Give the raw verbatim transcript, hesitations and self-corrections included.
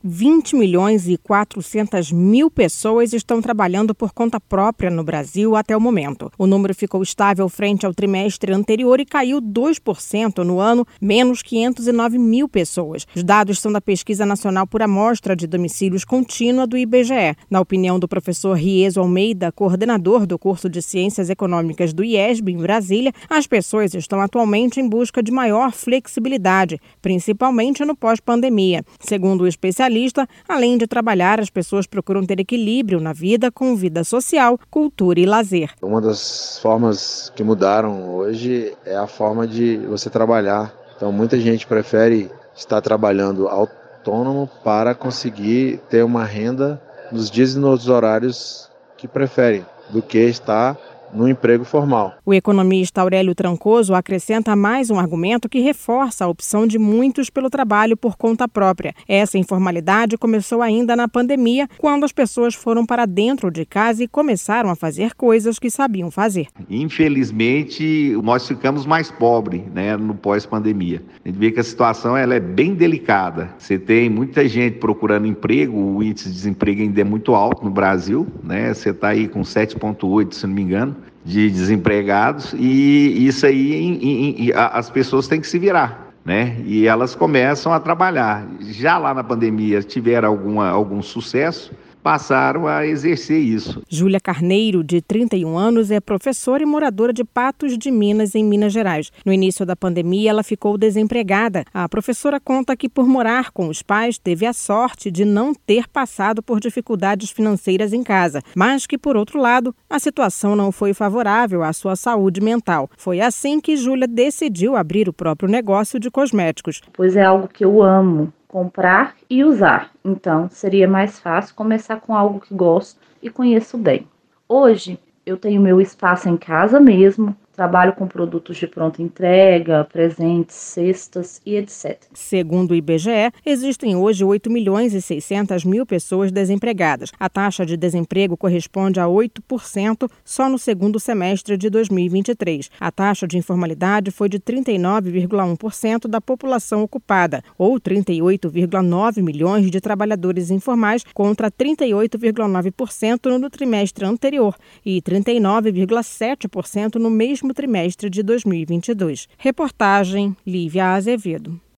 vinte milhões e quatrocentas mil pessoas estão trabalhando por conta própria no Brasil até o momento. O número ficou estável frente ao trimestre anterior e caiu dois por cento no ano, menos quinhentas e nove mil pessoas. Os dados são da Pesquisa Nacional por Amostra de Domicílios Contínua do I B G E. Na opinião do professor Rieso Almeida, coordenador do curso de Ciências Econômicas do I E S B em Brasília, as pessoas estão atualmente em busca de maior flexibilidade, principalmente no pós-pandemia. Segundo o especialista, além de trabalhar, as pessoas procuram ter equilíbrio na vida com vida social, cultura e lazer. Uma das formas que mudaram hoje é a forma de você trabalhar. Então, muita gente prefere estar trabalhando autônomo para conseguir ter uma renda nos dias e nos horários que preferem, do que estar no emprego formal. O economista Aurélio Trancoso acrescenta mais um argumento que reforça a opção de muitos pelo trabalho por conta própria. Essa informalidade começou ainda na pandemia, quando as pessoas foram para dentro de casa e começaram a fazer coisas que sabiam fazer. Infelizmente, nós ficamos mais pobres, né, no pós-pandemia. A gente vê que a situação ela é bem delicada. Você tem muita gente procurando emprego, o índice de desemprego ainda é muito alto no Brasil, né? Você está aí com sete vírgula oito, se não me engano, de desempregados, e isso aí em, em, em, as pessoas têm que se virar, né? E elas começam a trabalhar. Já lá na pandemia tiveram alguma, algum sucesso, passaram a exercer isso. Júlia Carneiro, de trinta e um anos, é professora e moradora de Patos de Minas, em Minas Gerais. No início da pandemia, ela ficou desempregada. A professora conta que, por morar com os pais, teve a sorte de não ter passado por dificuldades financeiras em casa, mas que, por outro lado, a situação não foi favorável à sua saúde mental. Foi assim que Júlia decidiu abrir o próprio negócio de cosméticos. Pois é algo que eu amo. Comprar e usar. Então, seria mais fácil começar com algo que gosto e conheço bem. Hoje, eu tenho meu espaço em casa mesmo, trabalho com produtos de pronta entrega, presentes, cestas e etcétera. Segundo o I B G E, existem hoje oito milhões e seiscentas mil pessoas desempregadas. A taxa de desemprego corresponde a oito por cento só no segundo semestre de dois mil e vinte e três. A taxa de informalidade foi de trinta e nove vírgula um por cento da população ocupada, ou trinta e oito vírgula nove milhões de trabalhadores informais contra trinta e oito vírgula nove por cento no trimestre anterior e trinta e nove vírgula sete por cento no mesmo trimestre de dois mil e vinte e dois. Reportagem Lívia Azevedo.